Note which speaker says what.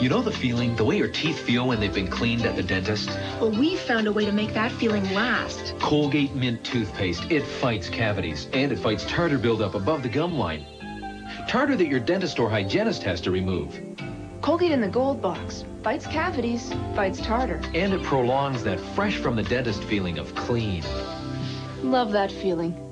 Speaker 1: You know the feeling, the way your teeth feel when they've been cleaned at the dentist?
Speaker 2: Well, we found a way to make that feeling last.
Speaker 1: Colgate Mint toothpaste. It fights cavities, and it fights tartar buildup above the gum line. Tartar that your dentist or hygienist has to remove.
Speaker 3: Colgate in the gold box. Fights cavities, fights tartar.
Speaker 1: And it prolongs that fresh from the dentist feeling of clean.
Speaker 3: Love that feeling.